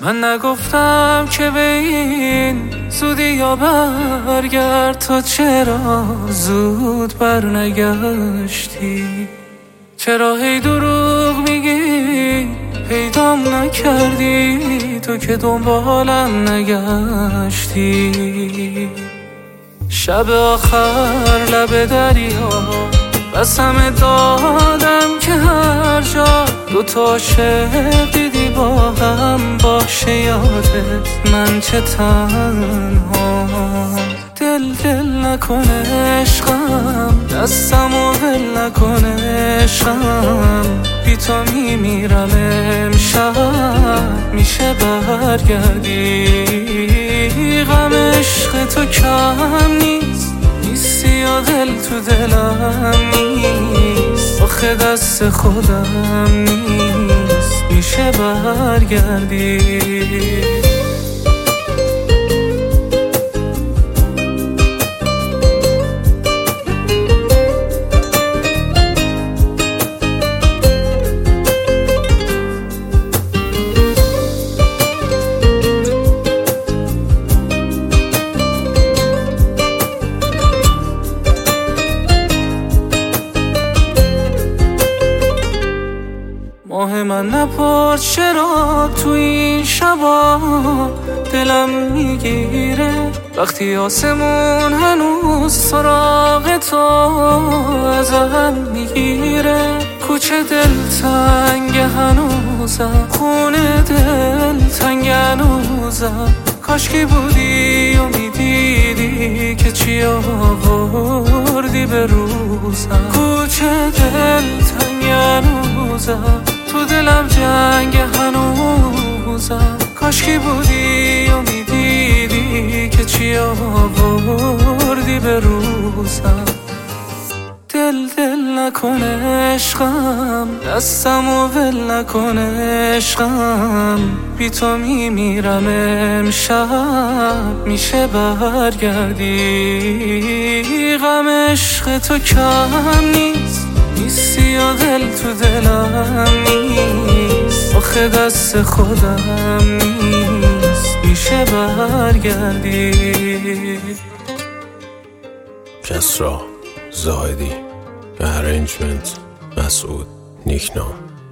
من نگفتم که به این زودی یا برگرد، تو چرا زود برنگشتی؟ چرا هی دروغ میگی پیدام نکردی؟ تو که دنبالم نگشتی. شب آخر لب دریا قسم دادم که هر جا دوتا عاشق دیدی با هم باشه یادت من چه تنها. دل نکن عشقم، دستمو ول نکن عشقم، بی تو میمیرم امشب، میشه برگردی؟ غم عشق تو کم نیستی یا دل تو دلم نیست، آخه دست خودم نیست، میشه برگردی؟ ماه من نپرد چرا تو این شبا دلم میگیره، وقتی آسمون هنوز سراغ تو ازم میگیره. کوچه دل تنگ هنوزم، خونه دل تنگ هنوزم، کاشکی بودی و میدیدی که چی آوردی به روزم. کوچه دل تنگ هنوزم، تو دلم جنگ هنوزم، کاشکی بودی و میدیدی که چی آوردی به روزم. دل نکن عشقم، دستمو ول نکن عشقم، بی تو میمیرم امشب، میشه برگردی؟ غم عشق تو کم نیستی یا دل تو دلم نیست، آخه دست خودم نیست، میشه برگردی؟ کسرا زاهدی، ارنجمنت مسعود نیکنام.